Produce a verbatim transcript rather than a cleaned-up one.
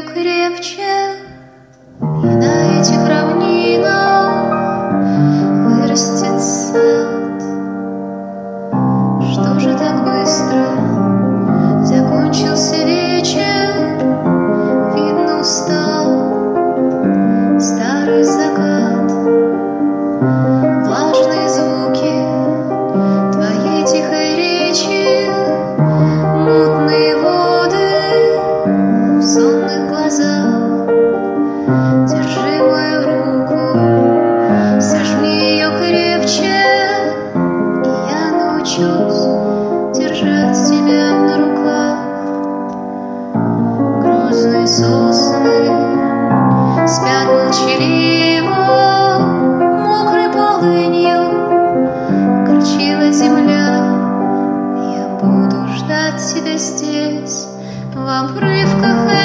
крепче, и на этих равнинах вырастет сад. Что же так быстро закончился вечер? Видно, устал старый закат. Влажные звуки твоей тихой речи, мутные воды в сонных глазах. Держи мою руку, сожми ее крепче, и я научусь держать тебя на руках. Грозные сосны спят молчаливо, мокрой полынью горчила земля. Я буду ждать тебя здесь, в обрывках